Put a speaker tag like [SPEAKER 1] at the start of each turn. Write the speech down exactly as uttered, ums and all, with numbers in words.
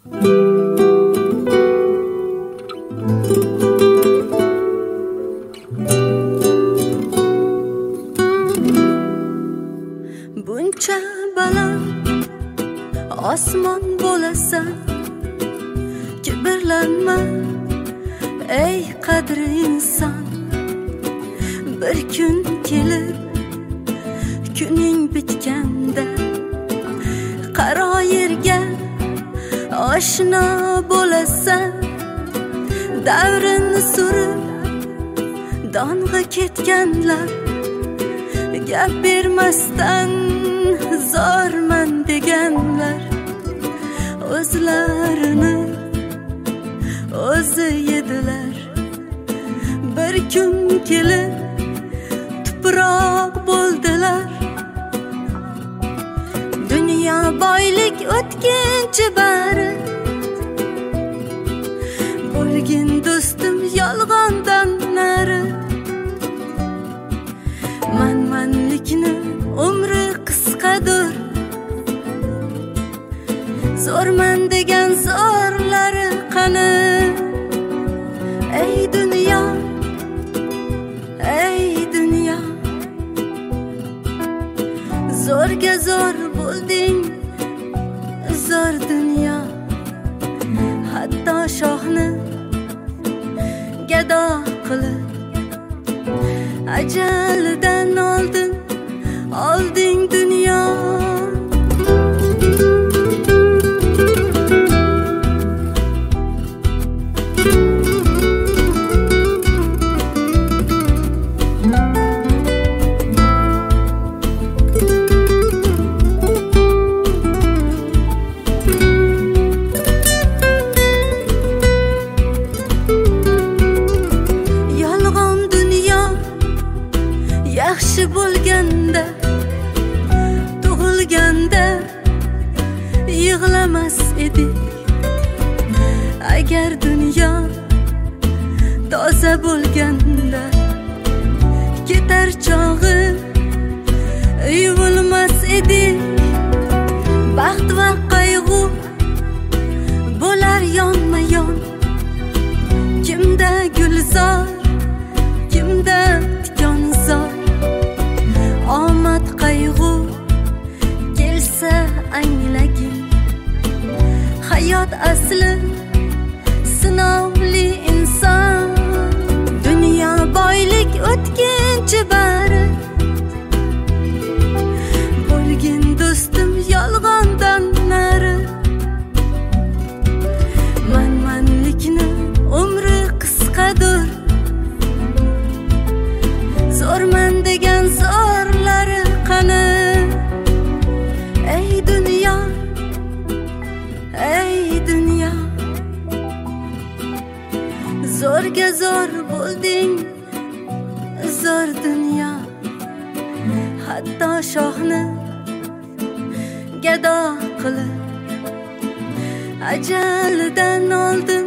[SPEAKER 1] Buncha baland osmon bo'lasan, kibrlanma ey qadri inson. Bir kun kelib kuning bitganda qaro yerga oshno bo'lasan. Davrini surib dong'i ketganlar gap bermasdan zorman deganlar o'zlarini o'zi yedilar. Bir kun kelib tuproq bo'ldilar. Dunyo boylik o'tkinchi bari, bo'lgin do'stim yolg'ondan nari. Manmanlikni umri qisqadir, zo'rman degan zo'rlari qani. Ey dunyo, ey dunyo, zo'rga zo'r bo'lding, zo'r dunyo. Hatto shohni gado qilib ajalidan oldin olding dunyo. Yaxshi bo'lganda, tug'ilganda yig'lamas edik. Agar dunyo toza bo'lganda, ketar chog'i yuvilmas edik. Baxt va qayg'u bo'lar yonma-yon, kimda gulzor, kimda tikonzor. Omad qayg'u kelsa anglagin, hayot asli sinovli inson. Dunyo boylik o'tkinchi bari, bo'lgin do'stim yolg'ondan nari. Manmanlikni umri qisqadir, zo'rman degan zo'rlari qani. Ey dunyo, ey dunyo, zo'rga zo'r bo'lding, zo'r dunyo. Hatto shohni gado qilib ajalidan oldin